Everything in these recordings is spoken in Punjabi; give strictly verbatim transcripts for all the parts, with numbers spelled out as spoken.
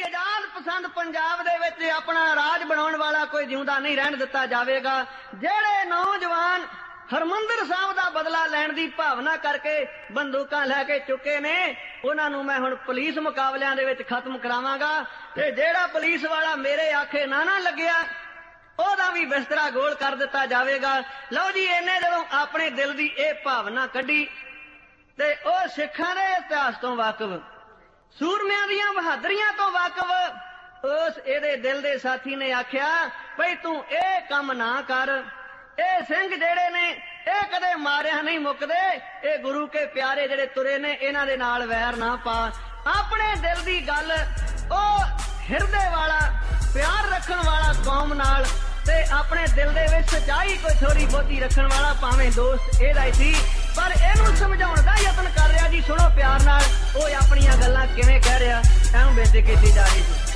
ਆਜ਼ਾਦ ਪਸੰਦ ਪੰਜਾਬ ਦੇ ਵਿੱਚ ਆਪਣਾ ਰਾਜ ਬਣਾਉਣ ਵਾਲਾ ਕੋਈ ਜਿਉਂਦਾ ਨਹੀਂ ਰਹਿਣ ਦਿੱਤਾ ਜਾਵੇਗਾ। ਜਿਹੜੇ ਨੌਜਵਾਨ ਹਰਮੰਦਰ ਸਾਹਿਬ ਦਾ ਬਦਲਾ ਲੈਣ ਦੀ ਭਾਵਨਾ ਕਰਕੇ ਬੰਦੂਕਾਂ ਲੈ ਕੇ ਚੁੱਕੇ ਨੇ ਉਹਨਾਂ ਨੂੰ ਮੈਂ ਹੁਣ ਪੁਲਿਸ ਮੁਕਾਬਲਿਆਂ ਦੇ ਵਿੱਚ ਖਤਮ ਕਰਾਵਾਂਗਾ ਤੇ ਜਿਹੜਾ ਪੁਲਿਸ ਵਾਲਾ ਮੇਰੇ ਆਖੇ ਨਾ ਨਾ ਲੱਗਿਆ ਉਹਦਾ ਵੀ ਬਿਸਤਰਾ ਗੋਲ ਕਰ ਦਿੱਤਾ ਜਾਵੇਗਾ। ਲਓ ਜੀ, ਇਹਨੇ ਜਦੋਂ ਆਪਣੇ ਦਿਲ ਦੀ ਇਹ ਭਾਵਨਾ ਕੱਢੀ ਤੇ ਉਹ ਸਿੱਖਾਂ ਦੇ ਇਤਿਹਾਸ ਤੋਂ ਵਾਕਿਫ, ਸੂਰਮਿਆਂ ਦੀਆਂ ਬਹਾਦਰੀਆਂ ਤੋਂ ਵਾਕਿਫ ਉਸ ਇਹਦੇ ਦਿਲ ਦੇ ਸਾਥੀ ਨੇ ਆਖਿਆ ਭਈ ਤੂੰ ਇਹ ਕੰਮ ਨਾ ਕਰ, ਇਹ ਸਿੰਘ ਜਿਹੜੇ ਨੇ ਇਹ ਕਦੇ ਮਾਰਿਆ ਨਹੀਂ ਮੁੱਕਦੇ, ਇਹ ਗੁਰੂ ਕੇ ਪਿਆਰੇ ਜਿਹੜੇ ਤੁਰੇ ਨੇ ਇਹਨਾਂ ਦੇ ਨਾਲ ਵੈਰ ਨਾ ਪਾ। ਆਪਣੇ ਦਿਲ ਦੀ ਗੱਲ ਉਹ ਹਿਰਦੇ ਵਾਲਾ ਪਿਆਰ ਰੱਖਣ ਵਾਲਾ ਕੌਮ ਨਾਲ ਤੇ ਆਪਣੇ ਦਿਲ ਦੇ ਵਿੱਚ ਸੱਚਾਈ ਕੋਈ ਥੋੜੀ ਬਹੁਤੀ ਰੱਖਣ ਵਾਲਾ ਭਾਵੇਂ ਦੋਸਤ ਇਹਦਾ ਹੀ ਸੀ, ਪਰ ਇਹਨੂੰ ਸਮਝਾਉਣ ਦਾ ਯਤਨ ਕਰ ਰਿਹਾ ਜੀ। ਸੁਣੋ ਪਿਆਰ ਨਾਲ ਉਹ ਆਪਣੀਆਂ ਗੱਲਾਂ ਕਿਵੇਂ ਕਹਿ ਰਿਹਾ, ਐਵੇਂ ਬੇਨਤੀ ਕੀਤੀ ਜਾ ਰਹੀ ਜੀ।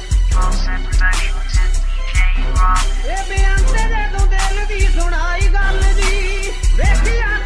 ਇਹ ਬਿਆਨ ਤੇ ਤੂੰ ਦਿਲ ਦੀ ਸੁਣਾਈ ਗੱਲ ਜੀ ਵੇਖਿਆ